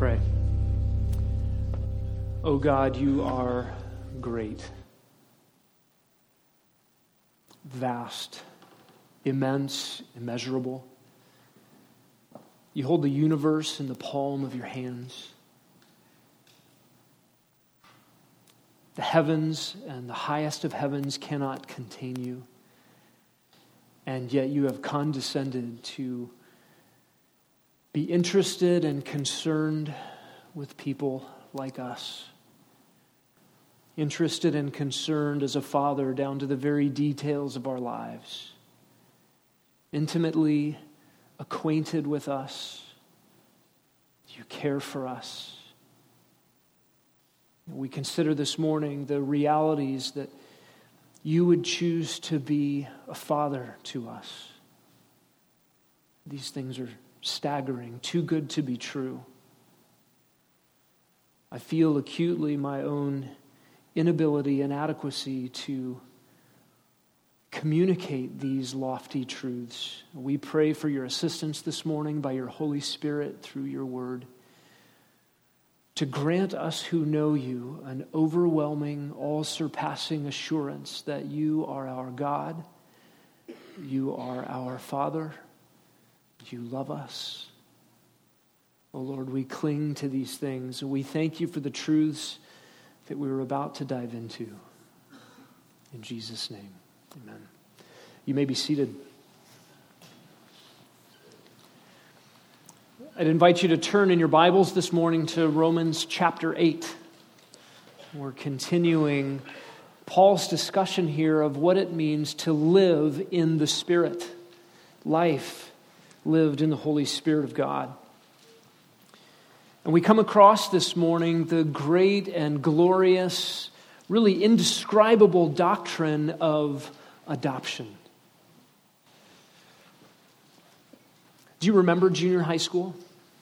pray. Oh God, you are great, vast, immense, immeasurable. You hold the universe in the palm of your hands. The heavens and the highest of heavens cannot contain you. And yet you have condescended to be interested and concerned with people like us. Interested and concerned as a father down to the very details of our lives. Intimately acquainted with us. You care for us. We consider this morning the realities that you would choose to be a father to us. These things are staggering, too good to be true. I feel acutely my own inability, inadequacy to communicate these lofty truths. We pray for your assistance this morning by your Holy Spirit through your word, to grant us who know you an overwhelming, all-surpassing assurance that you are our God, you are our Father, you love us. Oh Lord, we cling to these things, and we thank you for the truths that we were about to dive into. In Jesus' name, amen. You may be seated. I'd invite you to turn in your Bibles this morning to Romans chapter 8. We're continuing Paul's discussion here of what it means to live in the Spirit. Life lived in the Holy Spirit of God. And we come across this morning the great and glorious, really indescribable doctrine of adoption. Do you remember junior high school?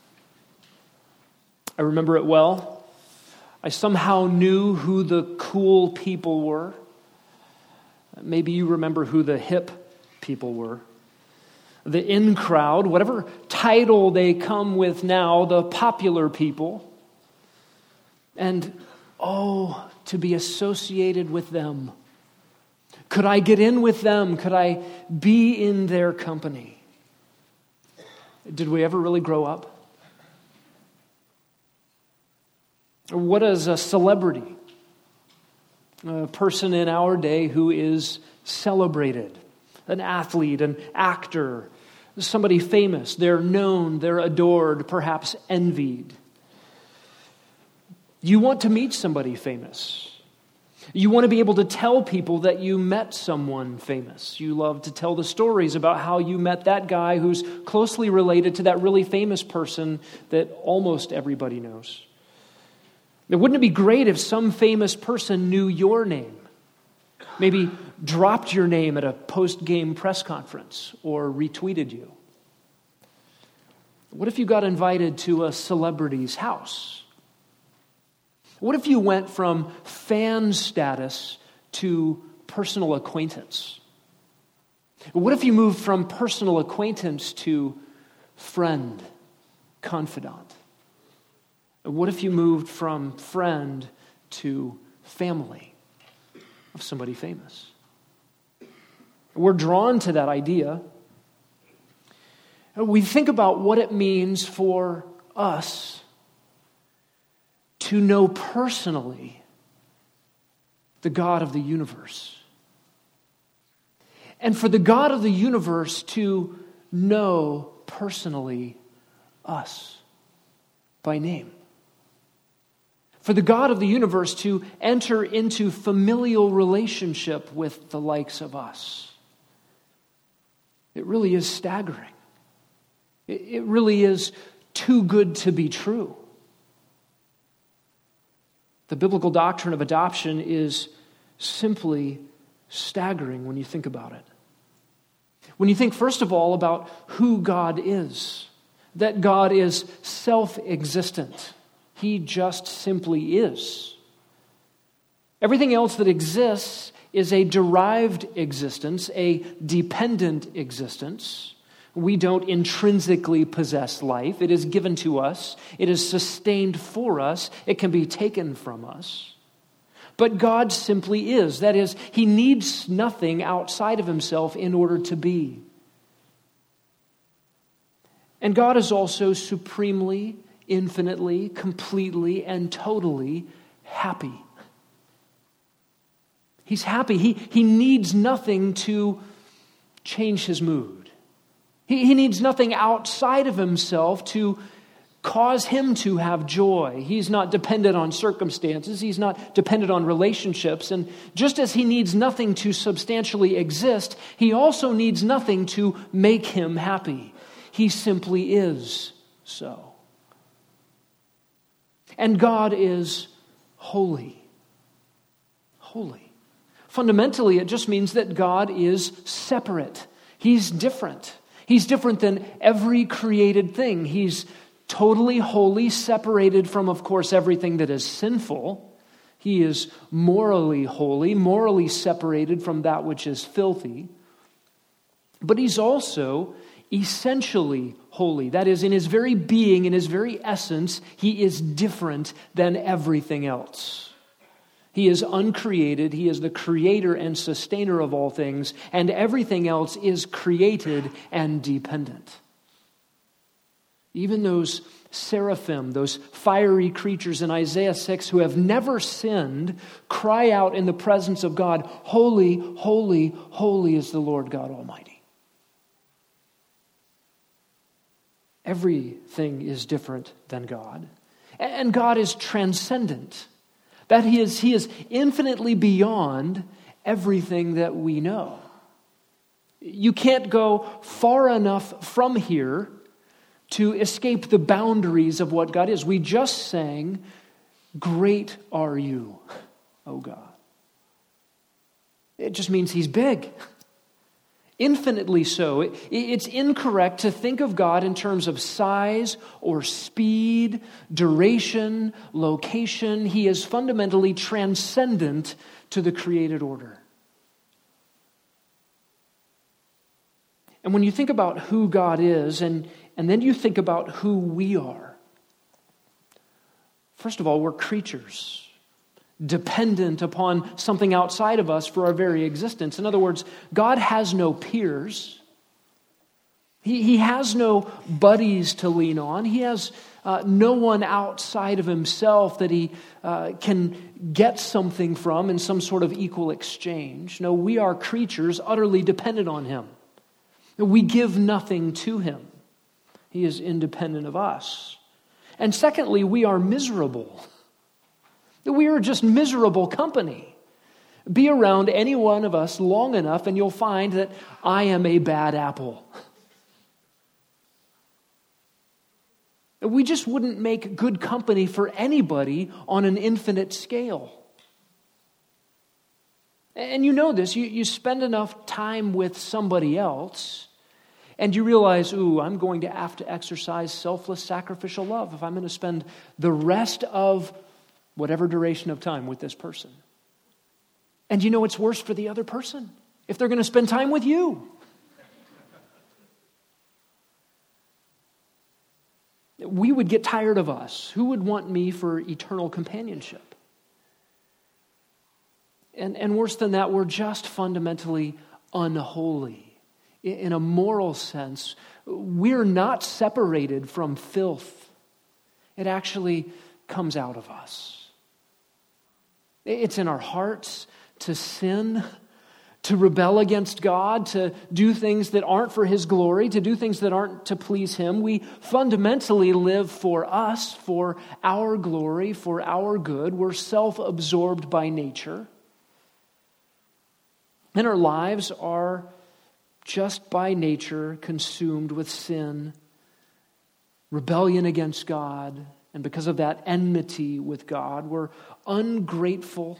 I remember it well. I somehow knew who the cool people were. Maybe you remember who the hip people were. The in crowd, whatever title they come with now, the popular people. And, to be associated with them. Could I get in with them? Could I be in their company? Did we ever really grow up? What is a celebrity? A person in our day who is celebrated. An athlete, an actor, somebody famous. They're known, they're adored, perhaps envied. You want to meet somebody famous. You want to be able to tell people that you met someone famous. You love to tell the stories about how you met that guy who's closely related to that really famous person that almost everybody knows. Now, wouldn't it be great if some famous person knew your name? Maybe dropped your name at a post-game press conference or retweeted you. What if you got invited to a celebrity's house? What if you went from fan status to personal acquaintance? What if you moved from personal acquaintance to friend, confidant? What if you moved from friend to family of somebody famous? We're drawn to that idea. We think about what it means for us to know personally the God of the universe. And for the God of the universe to know personally us by name. For the God of the universe to enter into familial relationship with the likes of us. It really is staggering. It really is too good to be true. The biblical doctrine of adoption is simply staggering when you think about it. When you think, first of all, about who God is, that God is self-existent. He just simply is. Everything else that exists is a derived existence, a dependent existence, We don't intrinsically possess life. It is given to us. It is sustained for us. It can be taken from us. But God simply is. That is, he needs nothing outside of himself in order to be. And God is also supremely, infinitely, completely, and totally happy. He's happy. He needs nothing to change his mood. He needs nothing outside of himself to cause him to have joy. He's not dependent on circumstances. He's not dependent on relationships. And just as he needs nothing to substantially exist, he also needs nothing to make him happy. He simply is so. And God is holy. Holy. Fundamentally, it just means that God is separate. He's different. He's different than every created thing. He's totally holy, separated from, of course, everything that is sinful. He is morally holy, morally separated from that which is filthy. But he's also essentially holy. That is, in his very being, in his very essence, he is different than everything else. He is uncreated. He is the creator and sustainer of all things, and everything else is created and dependent. Even those seraphim, those fiery creatures in Isaiah 6 who have never sinned, cry out in the presence of God, "Holy, holy, holy is the Lord God Almighty." Everything is different than God. And God is transcendent. That He is infinitely beyond everything that we know. You can't go far enough from here to escape the boundaries of what God is. We just sang, "Great are you, O God." It just means He's big. Infinitely so. It's incorrect to think of God in terms of size or speed, duration, location. He is fundamentally transcendent to the created order. And when you think about who God is, and then you think about who we are, first of all, we're creatures, dependent upon something outside of us for our very existence. In other words, God has no peers. He has no buddies to lean on. He has no one outside of himself that he can get something from in some sort of equal exchange. No, we are creatures utterly dependent on him. We give nothing to him. He is independent of us. And secondly, we are miserable. We are just miserable company. Be around any one of us long enough and you'll find that I am a bad apple. We just wouldn't make good company for anybody on an infinite scale. And you know this, you spend enough time with somebody else and you realize, I'm going to have to exercise selfless sacrificial love if I'm going to spend the rest of whatever duration of time with this person. And you know it's worse for the other person if they're going to spend time with you. We would get tired of us. Who would want me for eternal companionship? And worse than that, we're just fundamentally unholy. In a moral sense, we're not separated from filth. It actually comes out of us. It's in our hearts to sin, to rebel against God, to do things that aren't for His glory, to do things that aren't to please Him. We fundamentally live for us, for our glory, for our good. We're self-absorbed by nature. And our lives are just by nature consumed with sin, rebellion against God, and because of that, enmity with God. We're ungrateful.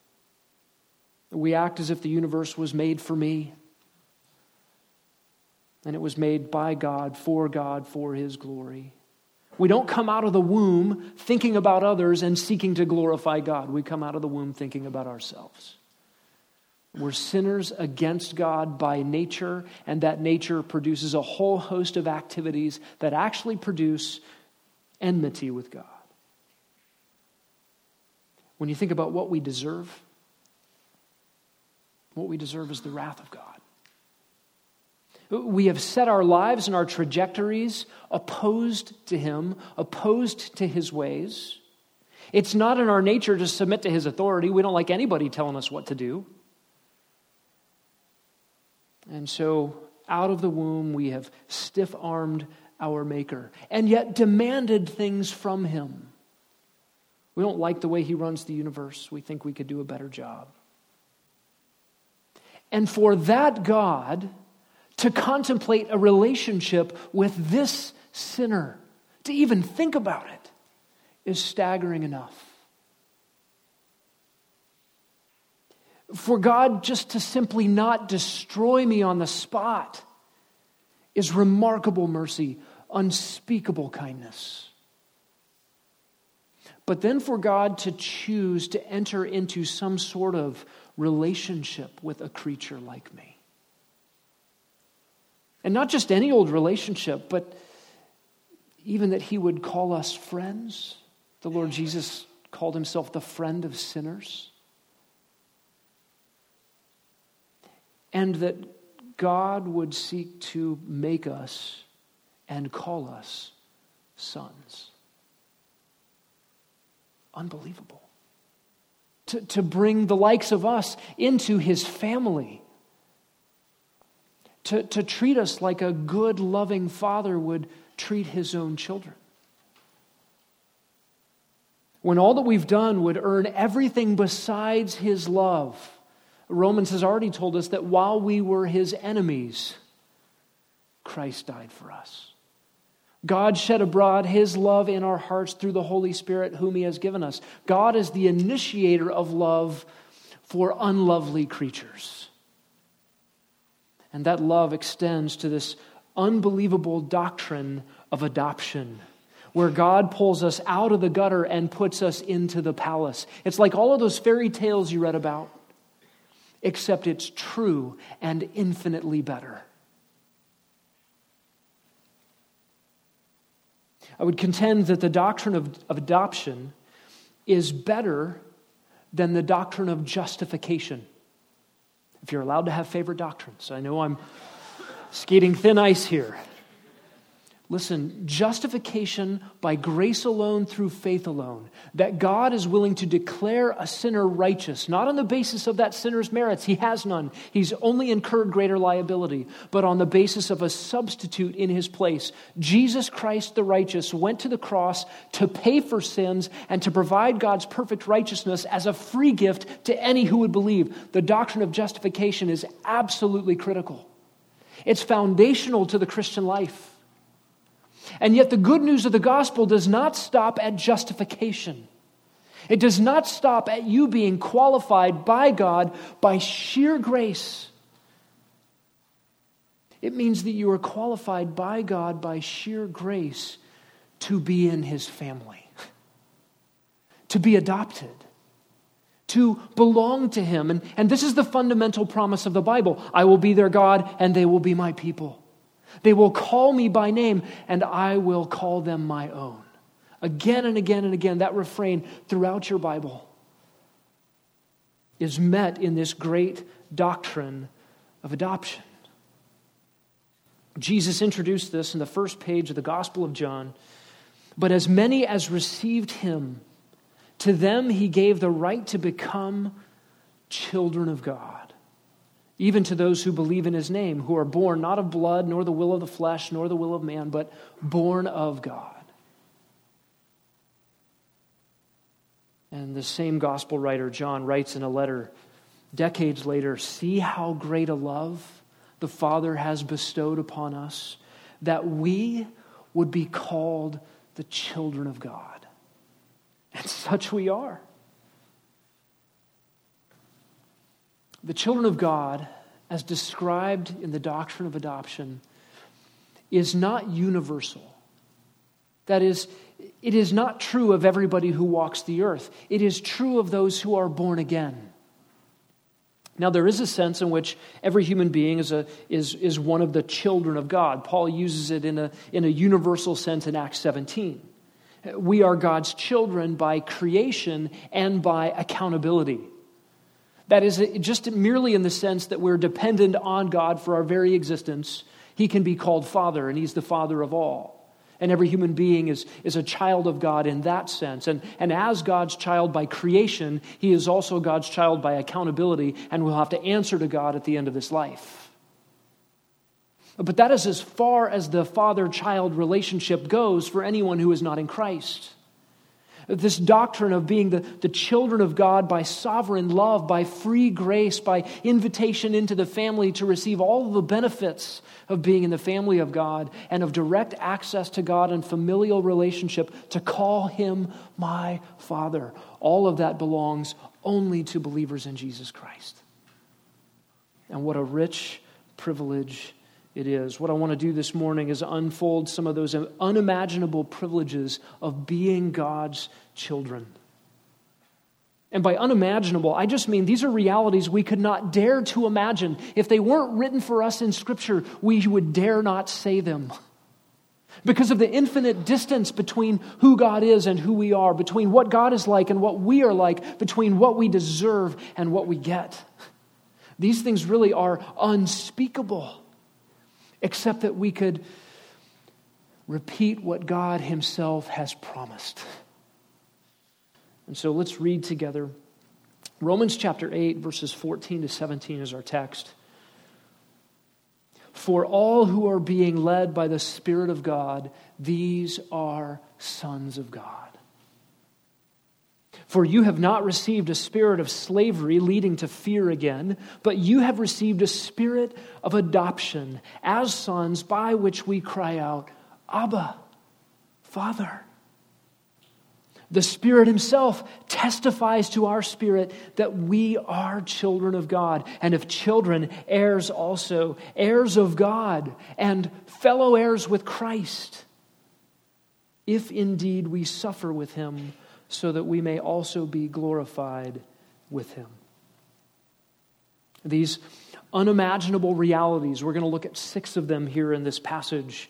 We act as if the universe was made for me. And it was made by God, for His glory. We don't come out of the womb thinking about others and seeking to glorify God. We come out of the womb thinking about ourselves. We're sinners against God by nature, and that nature produces a whole host of activities that actually produce enmity with God. When you think about what we deserve is the wrath of God. We have set our lives and our trajectories opposed to Him, opposed to His ways. It's not in our nature to submit to His authority. We don't like anybody telling us what to do. And so, out of the womb, we have stiff-armed our Maker, and yet demanded things from Him. We don't like the way He runs the universe. We think we could do a better job. And for that God to contemplate a relationship with this sinner, to even think about it, is staggering enough. For God just to simply not destroy me on the spot is remarkable mercy, unspeakable kindness. But then for God to choose to enter into some sort of relationship with a creature like me. And not just any old relationship, but even that He would call us friends. The Lord Jesus called Himself the friend of sinners. And that God would seek to make us and call us sons. Unbelievable. To bring the likes of us into His family. To treat us like a good, loving father would treat his own children. When all that we've done would earn everything besides His love. Romans has already told us that while we were His enemies, Christ died for us. God shed abroad His love in our hearts through the Holy Spirit whom He has given us. God is the initiator of love for unlovely creatures. And that love extends to this unbelievable doctrine of adoption, where God pulls us out of the gutter and puts us into the palace. It's like all of those fairy tales you read about, except it's true and infinitely better. I would contend that the doctrine of adoption is better than the doctrine of justification. If you're allowed to have favorite doctrines. I know I'm skating thin ice here. Listen, justification by grace alone through faith alone, that God is willing to declare a sinner righteous, not on the basis of that sinner's merits. He has none. He's only incurred greater liability, but on the basis of a substitute in His place. Jesus Christ the righteous went to the cross to pay for sins and to provide God's perfect righteousness as a free gift to any who would believe. The doctrine of justification is absolutely critical. It's foundational to the Christian life. And yet the good news of the gospel does not stop at justification. It does not stop at you being qualified by God by sheer grace. It means that you are qualified by God by sheer grace to be in His family, to be adopted, to belong to Him. And this is the fundamental promise of the Bible. I will be their God and they will be my people. They will call me by name, and I will call them my own. Again and again and again, that refrain throughout your Bible is met in this great doctrine of adoption. Jesus introduced this in the first page of the Gospel of John. But as many as received Him, to them He gave the right to become children of God. Even to those who believe in His name, who are born not of blood, nor the will of the flesh, nor the will of man, but born of God. And the same gospel writer, John, writes in a letter decades later, "See how great a love the Father has bestowed upon us, that we would be called the children of God." And such we are. The children of God, as described in the doctrine of adoption, is not universal. That is, it is not true of everybody who walks the earth. It is true of those who are born again. Now, there is a sense in which every human being is one of the children of God. Paul uses it in a universal sense in Acts 17. We are God's children by creation and by accountability. That is, just merely in the sense that we're dependent on God for our very existence. He can be called Father, and He's the Father of all. And every human being is a child of God in that sense. And as God's child by creation, he is also God's child by accountability, and will have to answer to God at the end of this life. But that is as far as the father-child relationship goes for anyone who is not in Christ. This doctrine of being the children of God by sovereign love, by free grace, by invitation into the family to receive all of the benefits of being in the family of God and of direct access to God and familial relationship, to call Him my Father. All of that belongs only to believers in Jesus Christ. And what a rich privilege it is. What I want to do this morning is unfold some of those unimaginable privileges of being God's children. And by unimaginable, I just mean these are realities we could not dare to imagine. If they weren't written for us in Scripture, we would dare not say them. Because of the infinite distance between who God is and who we are, between what God is like and what we are like, between what we deserve and what we get. These things really are unspeakable. Except that we could repeat what God Himself has promised. And so let's read together. Romans chapter 8, verses 14 to 17 is our text. For all who are being led by the Spirit of God, these are sons of God. For you have not received a spirit of slavery leading to fear again, but you have received a spirit of adoption as sons, by which we cry out, Abba, Father. The Spirit Himself testifies to our spirit that we are children of God, and if children, heirs also, heirs of God, and fellow heirs with Christ, if indeed we suffer with Him, so that we may also be glorified with Him. These unimaginable realities, we're going to look at 6 of them here in this passage.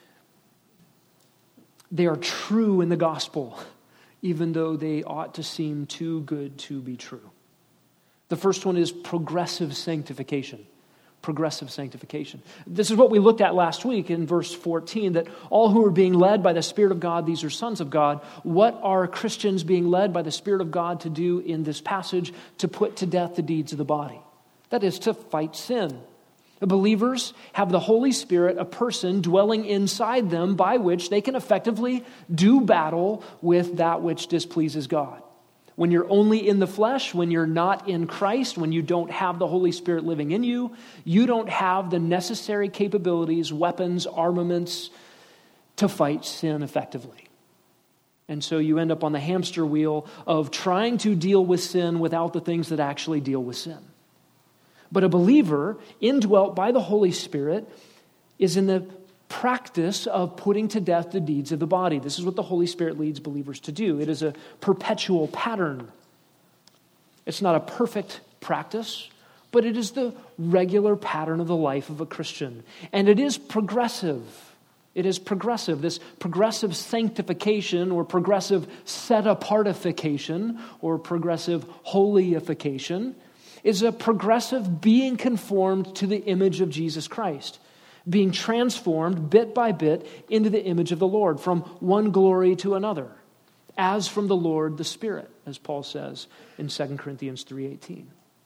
They are true in the gospel, even though they ought to seem too good to be true. The first one is progressive sanctification. Progressive sanctification. This is what we looked at last week in verse 14, that all who are being led by the Spirit of God, these are sons of God. What are Christians being led by the Spirit of God to do in this passage? To put to death the deeds of the body. That is, to fight sin. The believers have the Holy Spirit, a person dwelling inside them, by which they can effectively do battle with that which displeases God. When you're only in the flesh, when you're not in Christ, when you don't have the Holy Spirit living in you, you don't have the necessary capabilities, weapons, armaments to fight sin effectively. And so you end up on the hamster wheel of trying to deal with sin without the things that actually deal with sin. But a believer, indwelt by the Holy Spirit, is in the practice of putting to death the deeds of the body. This is what the Holy Spirit leads believers to do. It is a perpetual pattern. It's not a perfect practice, but it is the regular pattern of the life of a Christian. And it is progressive. It is progressive. This progressive sanctification or progressive set-apartification or progressive holyification is a progressive being conformed to the image of Jesus Christ, being transformed bit by bit into the image of the Lord, from one glory to another, as from the Lord the Spirit, as Paul says in 2 Corinthians 3:18.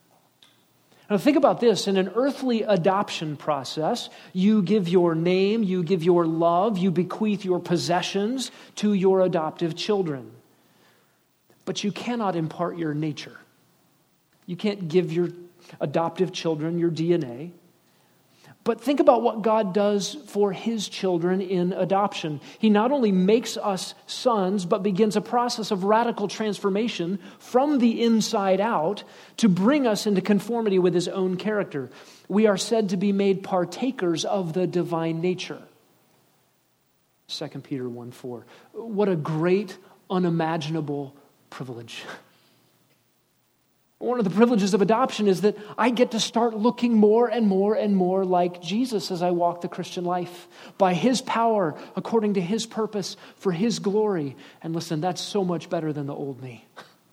Now think about this. In an earthly adoption process, you give your name, you give your love, you bequeath your possessions to your adoptive children. But you cannot impart your nature. You can't give your adoptive children your DNA. But think about what God does for His children in adoption. He not only makes us sons, but begins a process of radical transformation from the inside out to bring us into conformity with His own character. We are said to be made partakers of the divine nature. 2 Peter 1:4. What a great, unimaginable privilege. One of the privileges of adoption is that I get to start looking more and more and more like Jesus as I walk the Christian life, by His power, according to His purpose, for His glory. And listen, that's so much better than the old me.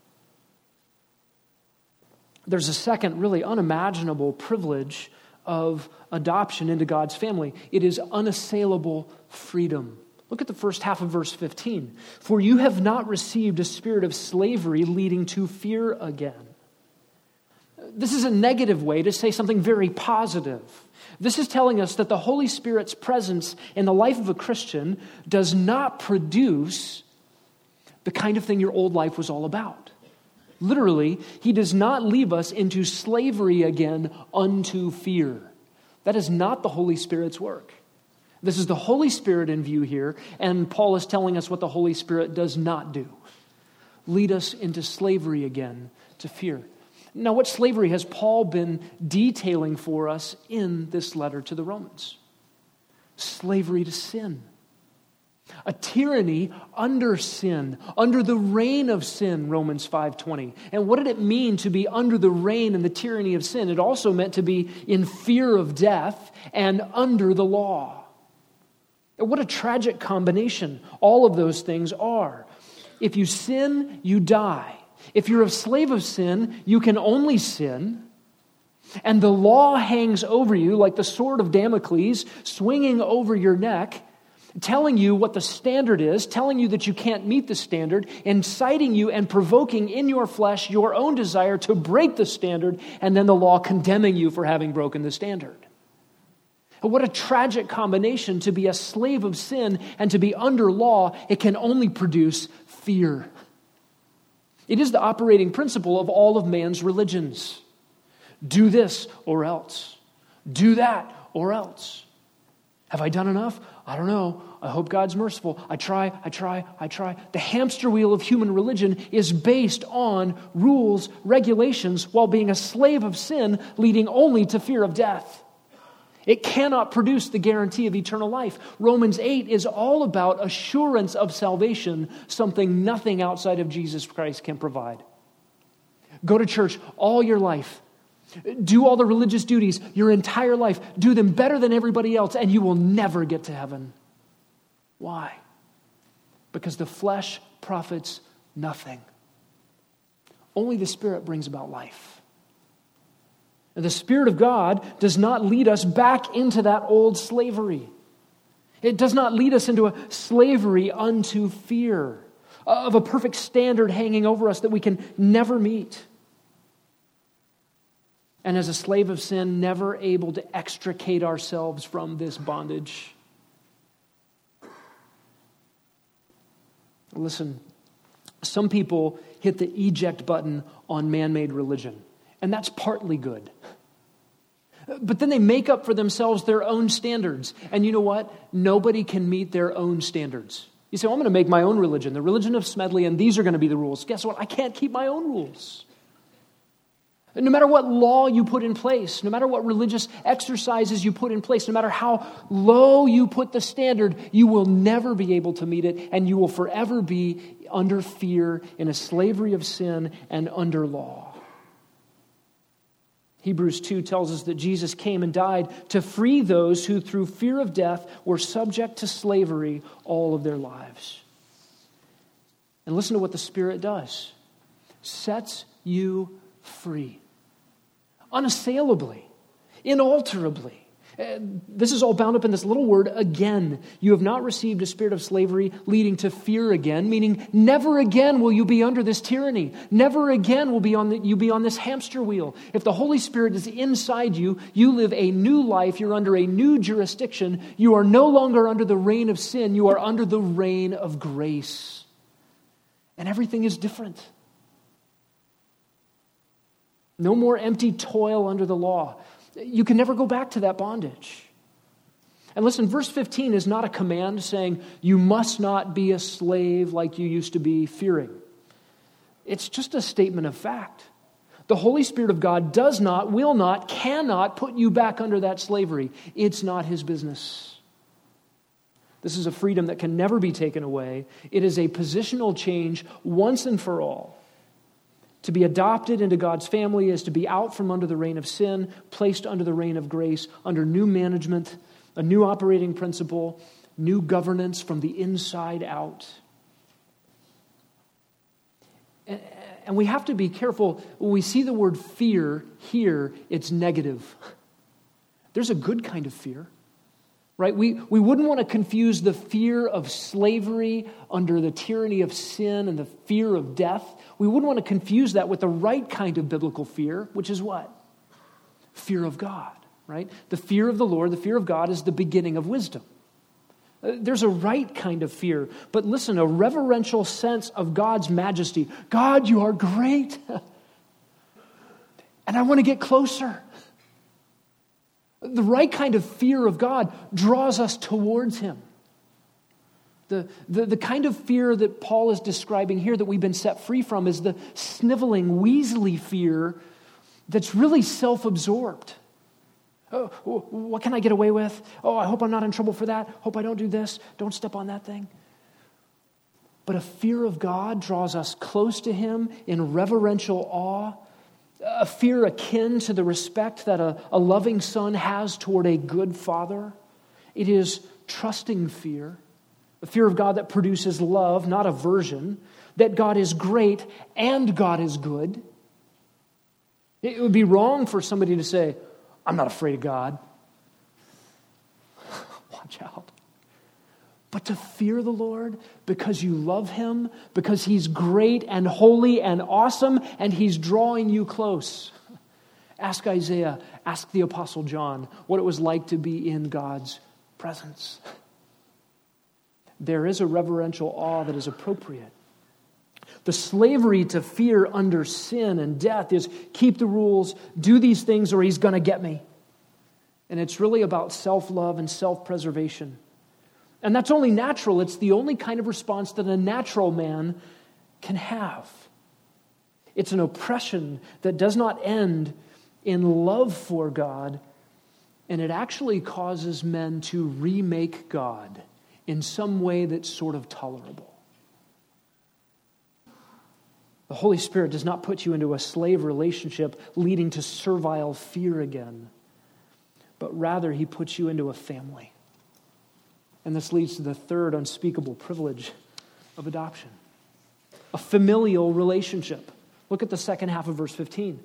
There's a second really unimaginable privilege of adoption into God's family. It is unassailable freedom. Look at the first half of verse 15. For you have not received a spirit of slavery leading to fear again. This is a negative way to say something very positive. This is telling us that the Holy Spirit's presence in the life of a Christian does not produce the kind of thing your old life was all about. Literally, He does not leave us into slavery again unto fear. That is not the Holy Spirit's work. This is the Holy Spirit in view here, and Paul is telling us what the Holy Spirit does not do. Lead us into slavery again to fear. Now, what slavery has Paul been detailing for us in this letter to the Romans? Slavery to sin. A tyranny under sin, under the reign of sin, Romans 5:20. And what did it mean to be under the reign and the tyranny of sin? It also meant to be in fear of death and under the law. What a tragic combination all of those things are. If you sin, you die. If you're a slave of sin, you can only sin. And the law hangs over you like the sword of Damocles, swinging over your neck, telling you what the standard is, telling you that you can't meet the standard, inciting you and provoking in your flesh your own desire to break the standard, and then the law condemning you for having broken the standard. What a tragic combination to be a slave of sin and to be under law. It can only produce fear. It is the operating principle of all of man's religions. Do this or else. Do that or else. Have I done enough? I don't know. I hope God's merciful. I try. The hamster wheel of human religion is based on rules, regulations, while being a slave of sin, leading only to fear of death. It cannot produce the guarantee of eternal life. Romans 8 is all about assurance of salvation, something nothing outside of Jesus Christ can provide. Go to church all your life. Do all the religious duties your entire life. Do them better than everybody else, and you will never get to heaven. Why? Because the flesh profits nothing. Only the Spirit brings about life. And the Spirit of God does not lead us back into that old slavery. It does not lead us into a slavery unto fear of a perfect standard hanging over us that we can never meet. And as a slave of sin, never able to extricate ourselves from this bondage. Listen, some people hit the eject button on man-made religion, and that's partly good. But then they make up for themselves their own standards. And you know what? Nobody can meet their own standards. You say, well, I'm going to make my own religion, the religion of Smedley, and these are going to be the rules. Guess what? I can't keep my own rules. And no matter what law you put in place, no matter what religious exercises you put in place, no matter how low you put the standard, you will never be able to meet it, and you will forever be under fear in a slavery of sin and under law. Hebrews 2 tells us that Jesus came and died to free those who through fear of death were subject to slavery all of their lives. And listen to what the Spirit does. Sets you free. Unassailably. Inalterably. This is all bound up in this little word, again. You have not received a spirit of slavery leading to fear again, meaning never again will you be under this tyranny. Never again will you be on this hamster wheel. If the Holy Spirit is inside you, you live a new life. You're under a new jurisdiction. You are no longer under the reign of sin. You are under the reign of grace. And everything is different. No more empty toil under the law. You can never go back to that bondage. And listen, verse 15 is not a command saying you must not be a slave like you used to be fearing. It's just a statement of fact. The Holy Spirit of God does not, will not, cannot put you back under that slavery. It's not His business. This is a freedom that can never be taken away. It is a positional change once and for all To be adopted into God's family is to be out from under the reign of sin, placed under the reign of grace, under new management, a new operating principle, new governance from the inside out. And we have to be careful. When we see the word fear here, it's negative. There's a good kind of fear, right? We wouldn't want to confuse the fear of slavery under the tyranny of sin and the fear of death. We wouldn't want to confuse that with the right kind of biblical fear, which is what? Fear of God, right? The fear of the Lord, the fear of God is the beginning of wisdom. There's a right kind of fear. But listen, a reverential sense of God's majesty. God, you are great. And I want to get closer. The right kind of fear of God draws us towards Him. The kind of fear that Paul is describing here that we've been set free from is the sniveling, weaselly fear that's really self-absorbed. Oh, what can I get away with? Oh, I hope I'm not in trouble for that. Hope I don't do this. Don't step on that thing. But a fear of God draws us close to Him in reverential awe, a fear akin to the respect that a loving son has toward a good father. It is trusting fear, a fear of God that produces love, not aversion, that God is great and God is good. It would be wrong for somebody to say, I'm not afraid of God. Watch out. But to fear the Lord because you love Him, because He's great and holy and awesome, and He's drawing you close. Ask Isaiah, ask the Apostle John what it was like to be in God's presence. There is a reverential awe that is appropriate. The slavery to fear under sin and death is keep the rules, do these things or He's going to get me. And it's really about self-love and self-preservation. And that's only natural. It's the only kind of response that a natural man can have. It's an oppression that does not end in love for God, and it actually causes men to remake God in some way that's sort of tolerable. The Holy Spirit does not put you into a slave relationship leading to servile fear again, but rather He puts you into a family. And this leads to the third unspeakable privilege of adoption, a familial relationship. Look at the second half of verse 15.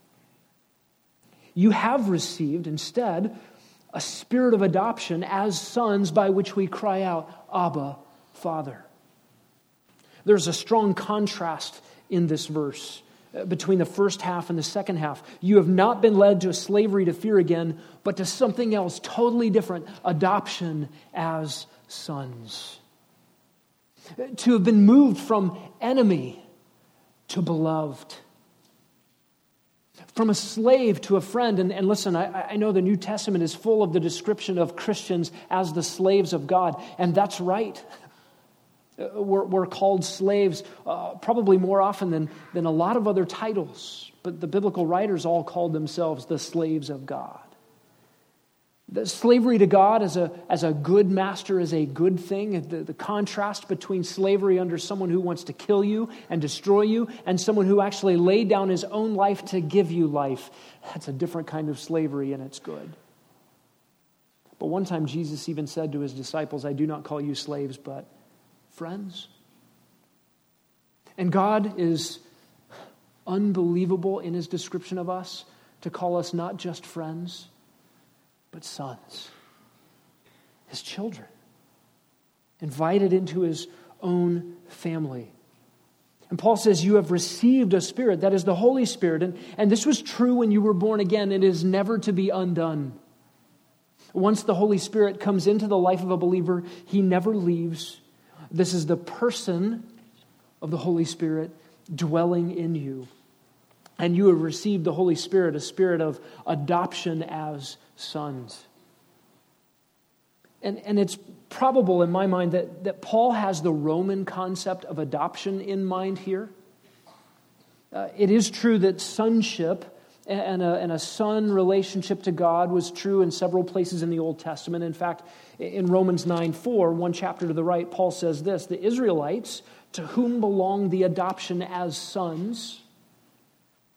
You have received instead a spirit of adoption as sons by which we cry out, Abba, Father. There's a strong contrast in this verse between the first half and the second half. You have not been led to slavery to fear again, but to something else totally different, adoption as sons. To have been moved from enemy to beloved. From a slave to a friend. And listen, I know the New Testament is full of the description of Christians as the slaves of God, and that's right. We're called slaves probably more often than a lot of other titles. But the biblical writers all called themselves the slaves of God. The slavery to God as a good master is a good thing. The contrast between slavery under someone who wants to kill you and destroy you and someone who actually laid down his own life to give you life, that's a different kind of slavery, and it's good. But one time Jesus even said to His disciples, I do not call you slaves, but friends. And God is unbelievable in His description of us to call us not just friends, but sons, His children, invited into His own family. And Paul says, you have received a Spirit, that is the Holy Spirit, and this was true when you were born again. It is never to be undone. Once the Holy Spirit comes into the life of a believer, He never leaves. This is the person of the Holy Spirit dwelling in you. And you have received the Holy Spirit, a spirit of adoption as sons. And it's probable in my mind that Paul has the Roman concept of adoption in mind here. It is true that sonship and a son relationship to God was true in several places in the Old Testament. In fact, in Romans 9:4, one chapter to the right, Paul says this, the Israelites, to whom belong the adoption as sons,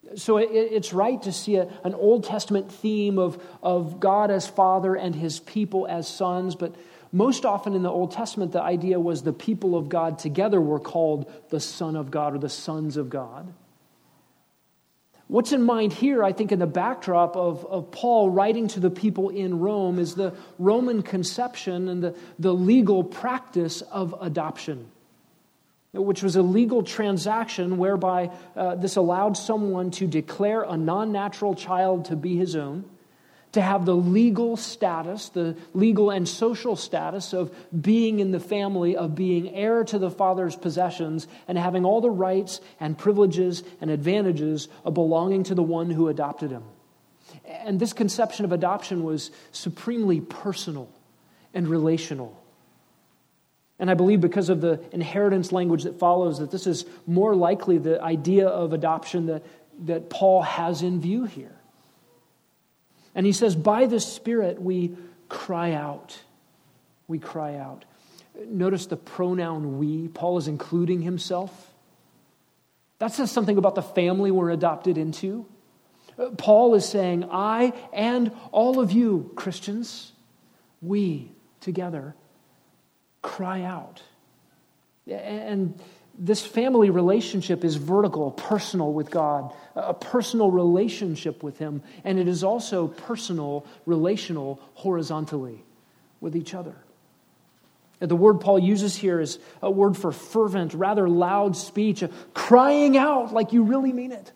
So it's right to see an Old Testament theme of God as Father and His people as sons, but most often in the Old Testament, the idea was the people of God together were called the Son of God or the sons of God. What's in mind here, I think, in the backdrop of Paul writing to the people in Rome is the Roman conception and the legal practice of adoption, which was a legal transaction whereby this allowed someone to declare a non-natural child to be his own, to have the legal status, the legal and social status of being in the family, of being heir to the father's possessions, and having all the rights and privileges and advantages of belonging to the one who adopted him. And this conception of adoption was supremely personal and relational. And I believe because of the inheritance language that follows, that this is more likely the idea of adoption that Paul has in view here. And he says, by the Spirit we cry out. We cry out. Notice the pronoun we. Paul is including himself. That says something about the family we're adopted into. Paul is saying, I and all of you, Christians, we together cry out. And this family relationship is vertical, personal with God, a personal relationship with Him, and it is also personal, relational, horizontally with each other. The word Paul uses here is a word for fervent, rather loud speech, crying out like you really mean it.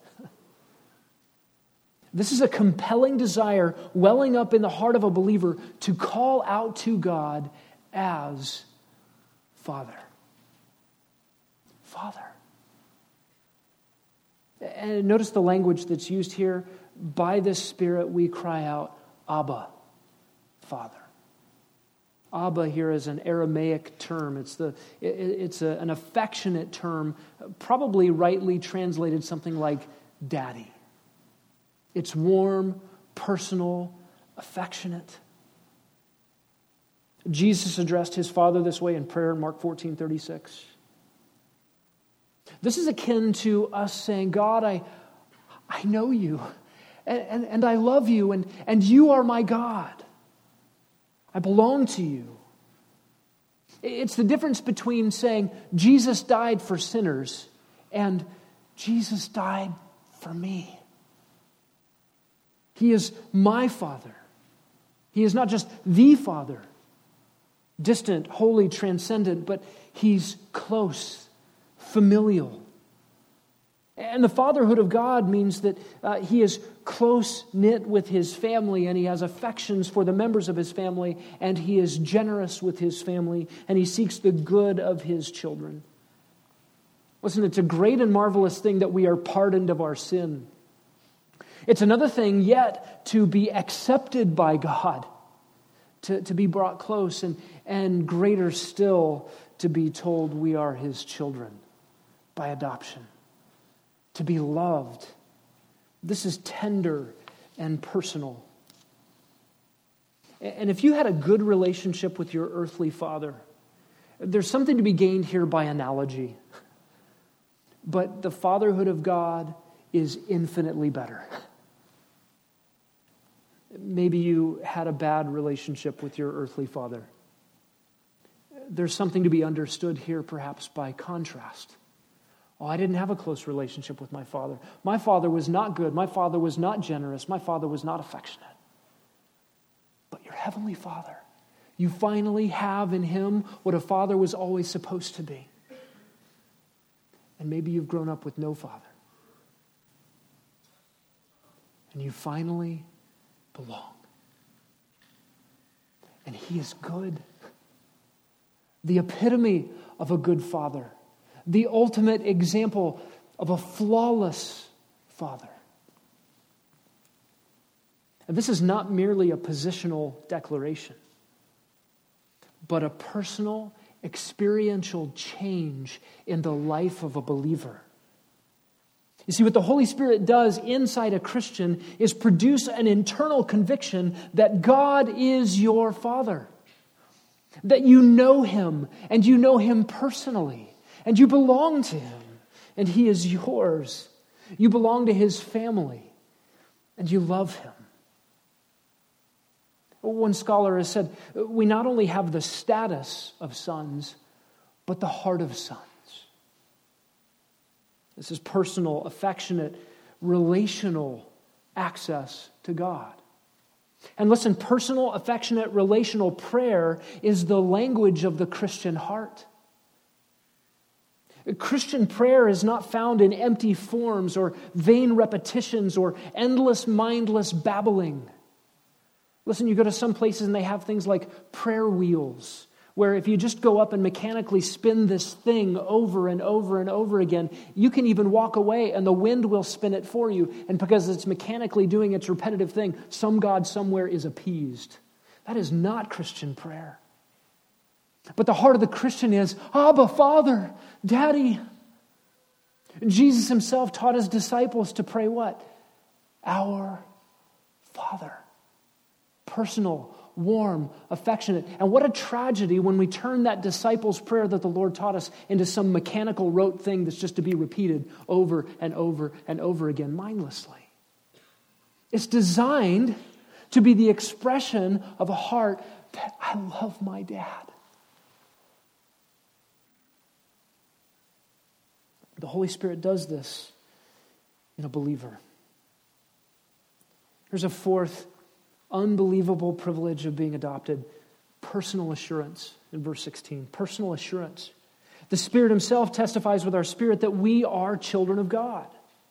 This is a compelling desire welling up in the heart of a believer to call out to God as Father. Father. And notice the language that's used here. By the Spirit we cry out, Abba, Father. Abba here is an Aramaic term. It's an affectionate term, probably rightly translated something like daddy. It's warm, personal, affectionate. Jesus addressed His Father this way in prayer in Mark 14:36. This is akin to us saying, God, I know you, and I love you, and you are my God. I belong to you. It's the difference between saying, Jesus died for sinners, and Jesus died for me. He is my Father. He is not just the Father, distant, holy, transcendent, but He's close, familial. And the fatherhood of God means that He is close-knit with His family, and He has affections for the members of His family, and He is generous with His family, and He seeks the good of His children. Listen, it's a great and marvelous thing that we are pardoned of our sin. It's another thing yet to be accepted by God, to be brought close, and greater still to be told we are His children by adoption, to be loved. This is tender and personal. And if you had a good relationship with your earthly father, there's something to be gained here by analogy. But the fatherhood of God is infinitely better. Maybe you had a bad relationship with your earthly father. There's something to be understood here, perhaps by contrast. Oh, I didn't have a close relationship with my father. My father was not good. My father was not generous. My father was not affectionate. But your heavenly Father, you finally have in Him what a father was always supposed to be. And maybe you've grown up with no father. And you finally belong. And He is good. The epitome of a good father. The ultimate example of a flawless father. And this is not merely a positional declaration, but a personal, experiential change in the life of a believer. You see, what the Holy Spirit does inside a Christian is produce an internal conviction that God is your Father. That you know Him, and you know Him personally, and you belong to Him, and He is yours. You belong to his family, and you love him. One scholar has said, we not only have the status of sons, but the heart of sons. This is personal, affectionate, relational access to God. And listen, personal, affectionate, relational prayer is the language of the Christian heart. Christian prayer is not found in empty forms or vain repetitions or endless, mindless babbling. Listen, you go to some places and they have things like prayer wheels, where if you just go up and mechanically spin this thing over and over and over again, you can even walk away and the wind will spin it for you. And because it's mechanically doing its repetitive thing, some God somewhere is appeased. That is not Christian prayer. But the heart of the Christian is, Abba, Father, Daddy. Jesus himself taught his disciples to pray what? Our Father. Personal, warm, affectionate. And what a tragedy when we turn that disciples' prayer that the Lord taught us into some mechanical rote thing that's just to be repeated over and over and over again mindlessly. It's designed to be the expression of a heart that I love my dad. The Holy Spirit does this in a believer. Here's a fourth unbelievable privilege of being adopted: personal assurance in verse 16. Personal assurance. The Spirit himself testifies with our spirit that we are children of God.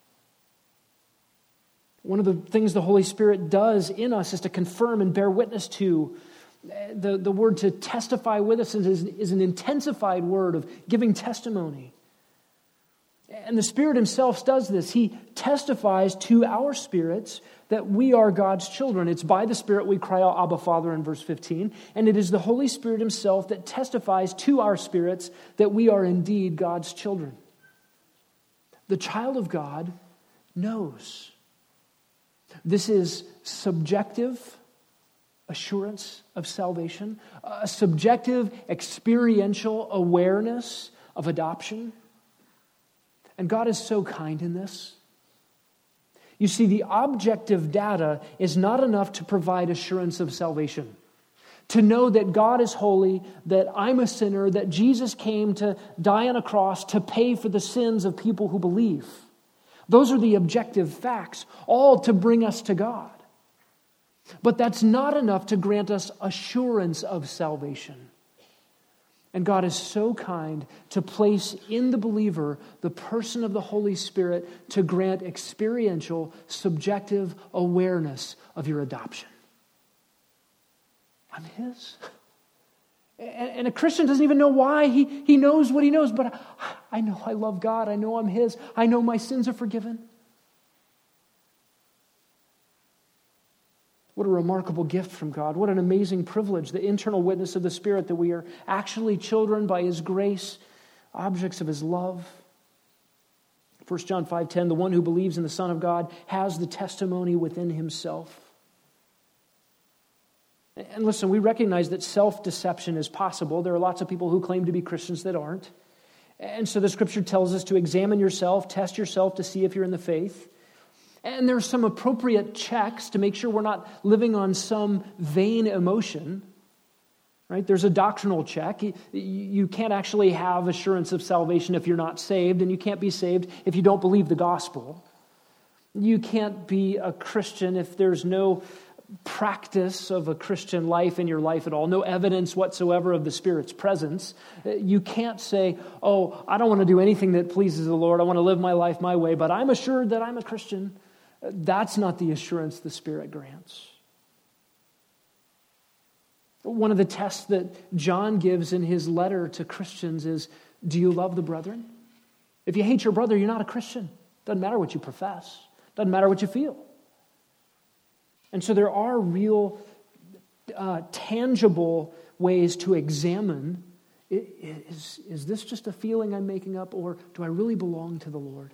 One of the things the Holy Spirit does in us is to confirm and bear witness to. The word to testify with us is an intensified word of giving testimony. And the Spirit himself does this. He testifies to our spirits that we are God's children. It's by the Spirit we cry out, Abba, Father, in verse 15. And it is the Holy Spirit himself that testifies to our spirits that we are indeed God's children. The child of God knows. This is subjective assurance of salvation, a subjective experiential awareness of adoption. And God is so kind in this. You see, the objective data is not enough to provide assurance of salvation. To know that God is holy, that I'm a sinner, that Jesus came to die on a cross to pay for the sins of people who believe. Those are the objective facts, all to bring us to God. But that's not enough to grant us assurance of salvation. And God is so kind to place in the believer the person of the Holy Spirit to grant experiential, subjective awareness of your adoption. I'm his. And a Christian doesn't even know why. He knows what he knows, but I know I love God. I know I'm his. I know my sins are forgiven. What a remarkable gift from God. What an amazing privilege, the internal witness of the Spirit that we are actually children by his grace, objects of his love. 1 John 5:10, the one who believes in the Son of God has the testimony within himself. And listen, we recognize that self-deception is possible. There are lots of people who claim to be Christians that aren't. And so the Scripture tells us to examine yourself, test yourself to see if you're in the faith. And there's some appropriate checks to make sure we're not living on some vain emotion, right? There's a doctrinal check. You can't actually have assurance of salvation if you're not saved, and you can't be saved if you don't believe the gospel. You can't be a Christian if there's no practice of a Christian life in your life at all, no evidence whatsoever of the Spirit's presence. You can't say, oh, I don't want to do anything that pleases the Lord. I want to live my life my way, but I'm assured that I'm a Christian. That's not the assurance the Spirit grants. One of the tests that John gives in his letter to Christians is, do you love the brethren? If you hate your brother, you're not a Christian. Doesn't matter what you profess. Doesn't matter what you feel. And so there are real, tangible ways to examine, is this just a feeling I'm making up, or do I really belong to the Lord?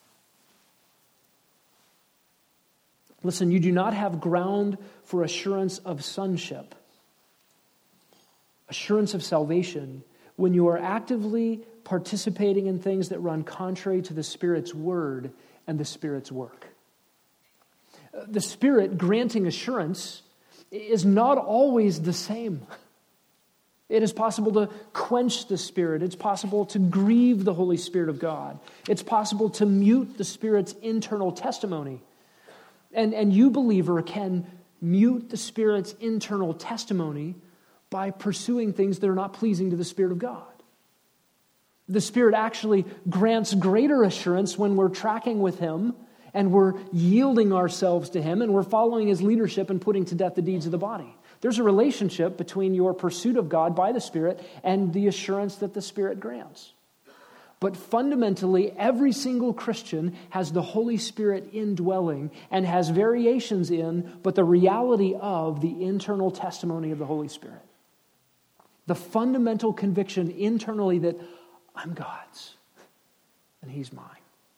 Listen, you do not have ground for assurance of sonship, assurance of salvation, when you are actively participating in things that run contrary to the Spirit's word and the Spirit's work. The Spirit granting assurance is not always the same. It is possible to quench the Spirit. It's possible to grieve the Holy Spirit of God. It's possible to mute the Spirit's internal testimony. And you, believer, can mute the Spirit's internal testimony by pursuing things that are not pleasing to the Spirit of God. The Spirit actually grants greater assurance when we're tracking with Him and we're yielding ourselves to Him and we're following His leadership and putting to death the deeds of the body. There's a relationship between your pursuit of God by the Spirit and the assurance that the Spirit grants. But fundamentally, every single Christian has the Holy Spirit indwelling and has variations in, but the reality of the internal testimony of the Holy Spirit. The fundamental conviction internally that I'm God's and He's mine.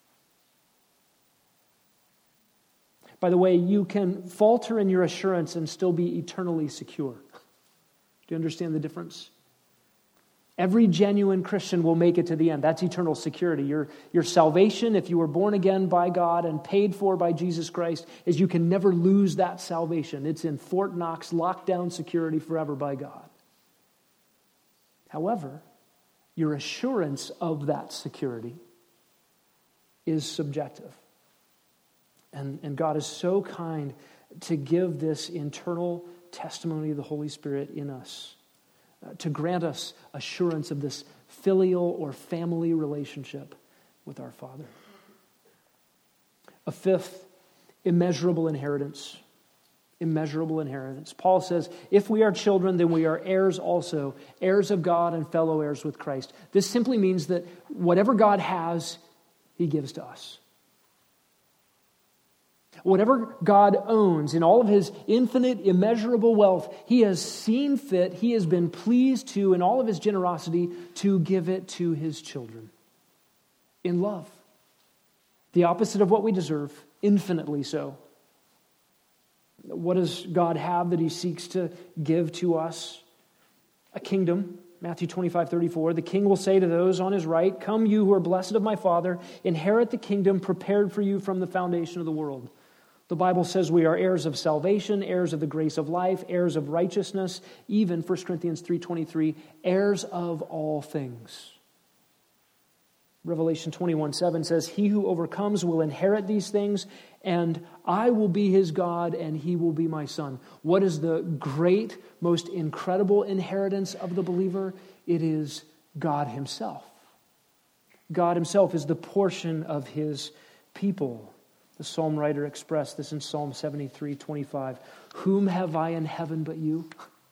By the way, you can falter in your assurance and still be eternally secure. Do you understand the difference? Every genuine Christian will make it to the end. That's eternal security. Your salvation, if you were born again by God and paid for by Jesus Christ, is you can never lose that salvation. It's in Fort Knox, lockdown security forever by God. However, your assurance of that security is subjective. And God is so kind to give this internal testimony of the Holy Spirit in us, to grant us assurance of this filial or family relationship with our Father. A fifth, immeasurable inheritance. Immeasurable inheritance. Paul says, if we are children, then we are heirs also, heirs of God and fellow heirs with Christ. This simply means that whatever God has, He gives to us. Whatever God owns in all of His infinite, immeasurable wealth, He has seen fit, He has been pleased to, in all of His generosity, to give it to His children. In love. The opposite of what we deserve, infinitely so. What does God have that He seeks to give to us? A kingdom. Matthew 25:34. The king will say to those on His right, come you who are blessed of my Father, inherit the kingdom prepared for you from the foundation of the world. The Bible says we are heirs of salvation, heirs of the grace of life, heirs of righteousness, even 1 Corinthians 3:23, heirs of all things. Revelation 21:7 says, he who overcomes will inherit these things, and I will be his God, and he will be my son. What is the great, most incredible inheritance of the believer? It is God Himself. God Himself is the portion of His people. The psalm writer expressed this in Psalm 73:25. Whom have I in heaven but you?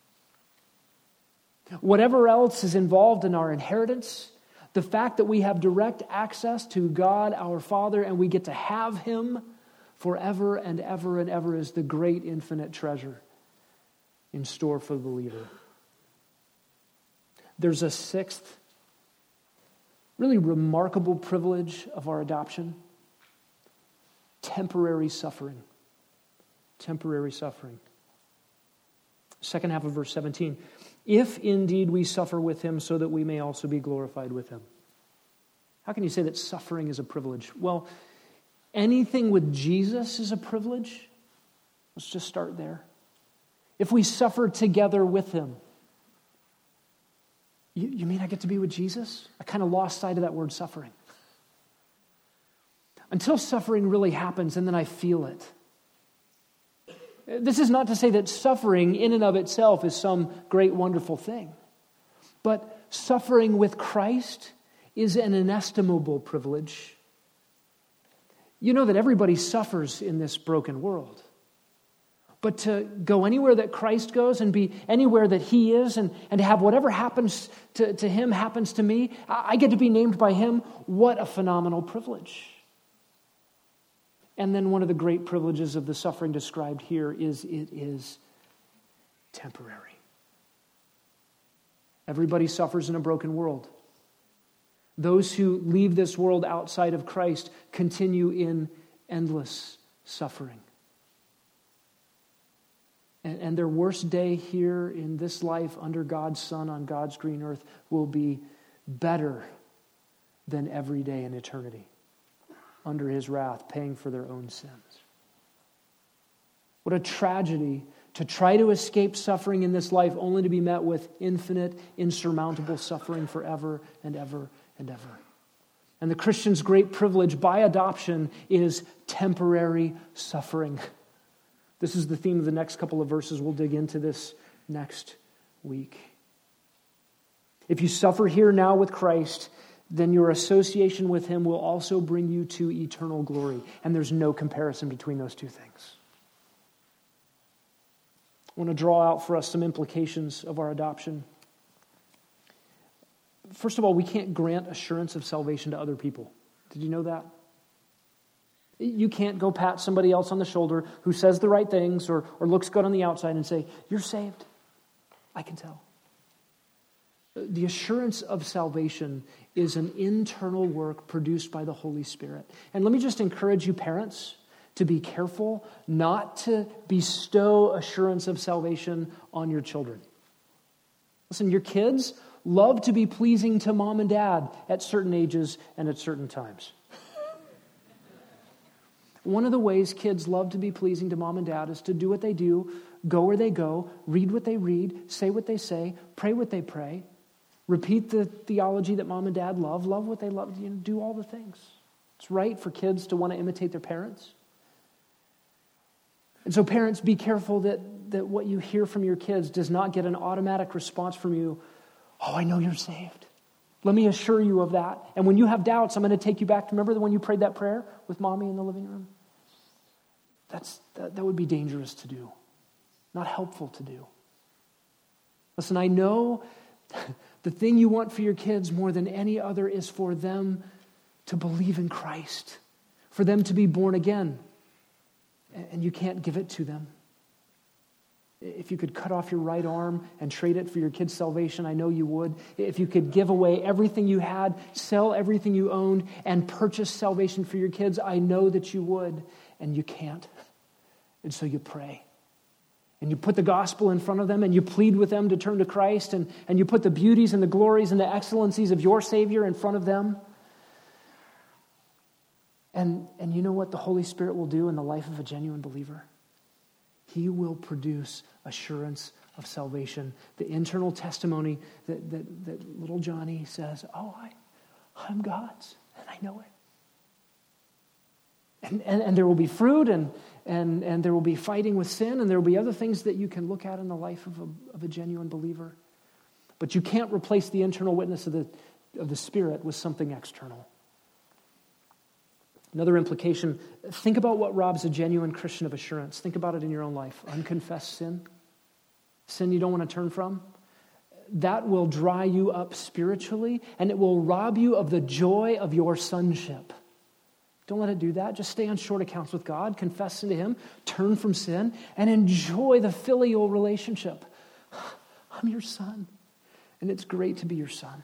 Whatever else is involved in our inheritance, the fact that we have direct access to God our Father and we get to have Him forever and ever and ever is the great infinite treasure in store for the believer. There's a sixth, really remarkable privilege of our adoption. Temporary suffering. Temporary suffering. Second half of verse 17. If indeed we suffer with Him so that we may also be glorified with Him. How can you say that suffering is a privilege? Well, anything with Jesus is a privilege. Let's just start there. If we suffer together with Him. You mean I get to be with Jesus? I kind of lost sight of that word suffering. Until suffering really happens and then I feel it. This is not to say that suffering in and of itself is some great wonderful thing. But suffering with Christ is an inestimable privilege. You know that everybody suffers in this broken world. But to go anywhere that Christ goes and be anywhere that He is and to have whatever happens to Him happens to me, I get to be named by Him. What a phenomenal privilege. And then one of the great privileges of the suffering described here is it is temporary. Everybody suffers in a broken world. Those who leave this world outside of Christ continue in endless suffering. And their worst day here in this life under God's sun on God's green earth will be better than every day in eternity. under his wrath, paying for their own sins. What a tragedy to try to escape suffering in this life only to be met with infinite, insurmountable suffering forever and ever and ever. And the Christian's great privilege by adoption is temporary suffering. This is the theme of the next couple of verses. We'll dig into this next week. If you suffer here now with Christ, then your association with him will also bring you to eternal glory. And there's no comparison between those two things. I want to draw out for us some implications of our adoption. First of all, we can't grant assurance of salvation to other people. Did you know that? You can't go pat somebody else on the shoulder who says the right things or looks good on the outside and say, "You're saved." I can tell. The assurance of salvation is an internal work produced by the Holy Spirit. And let me just encourage you, parents, to be careful not to bestow assurance of salvation on your children. Listen, your kids love to be pleasing to mom and dad at certain ages and at certain times. One of the ways kids love to be pleasing to mom and dad is to do what they do, go where they go, read what they read, say what they say, pray what they pray, repeat the theology that mom and dad love what they love, do all the things. It's right for kids to want to imitate their parents. And so parents, be careful that what you hear from your kids does not get an automatic response from you. "Oh, I know you're saved. Let me assure you of that. And when you have doubts, I'm going to take you back to, remember when you prayed that prayer with mommy in the living room?" That would be dangerous to do. Not helpful to do. Listen, I know the thing you want for your kids more than any other is for them to believe in Christ, for them to be born again. And you can't give it to them. If you could cut off your right arm and trade it for your kid's salvation, I know you would. If you could give away everything you had, sell everything you owned, and purchase salvation for your kids, I know that you would. And you can't. And so you pray. And you put the gospel in front of them, and you plead with them to turn to Christ, and you put the beauties and the glories and the excellencies of your Savior in front of them. And you know what the Holy Spirit will do in the life of a genuine believer? He will produce assurance of salvation. The internal testimony that little Johnny says, "Oh, I'm God's, and I know it." And there will be fruit, and there will be fighting with sin, and there will be other things that you can look at in the life of a genuine believer. But you can't replace the internal witness of the Spirit with something external. Another implication, think about what robs a genuine Christian of assurance. Think about it in your own life. Unconfessed sin you don't want to turn from. That will dry you up spiritually, and it will rob you of the joy of your sonship. Don't let it do that. Just stay on short accounts with God, confess to him, turn from sin, and enjoy the filial relationship. I'm your son, and it's great to be your son.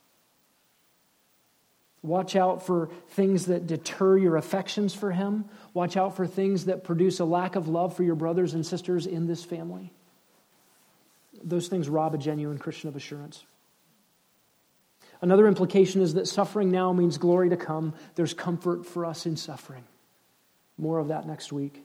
Watch out for things that deter your affections for him. Watch out for things that produce a lack of love for your brothers and sisters in this family. Those things rob a genuine Christian of assurance. Another implication is that suffering now means glory to come. There's comfort for us in suffering. More of that next week.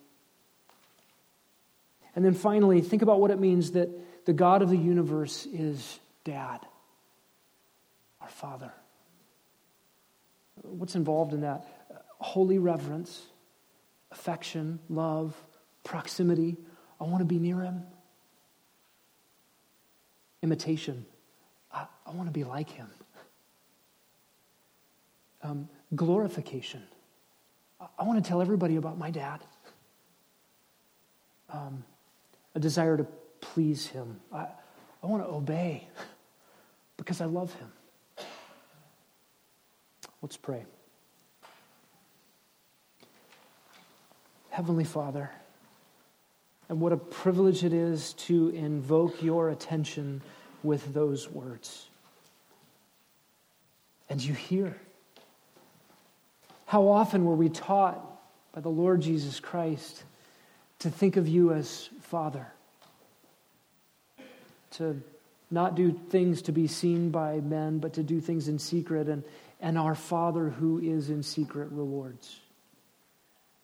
And then finally, think about what it means that the God of the universe is Dad, our Father. What's involved in that? Holy reverence, affection, love, proximity. I want to be near him. Imitation. I want to be like him. Glorification. I want to tell everybody about my dad. A desire to please him. I want to obey because I love him. Let's pray. Heavenly Father, and what a privilege it is to invoke your attention with those words. And you hear. How often were we taught by the Lord Jesus Christ to think of you as Father, to not do things to be seen by men, but to do things in secret, and our Father who is in secret rewards.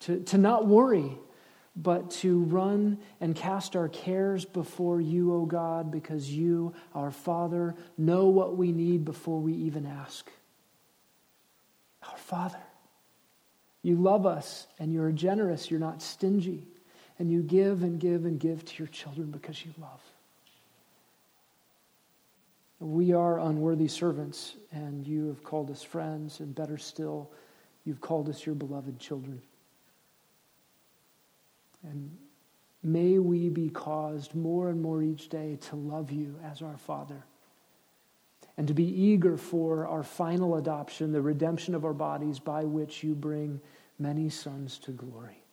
to not worry, but to run and cast our cares before you, O God, because you, our Father, know what we need before we even ask. Our Father, you love us and you're generous, you're not stingy, and you give and give and give to your children because you love. We are unworthy servants, and you have called us friends, and better still, you've called us your beloved children. And may we be caused more and more each day to love you as our Father, and to be eager for our final adoption, the redemption of our bodies, by which you bring many sons to glory.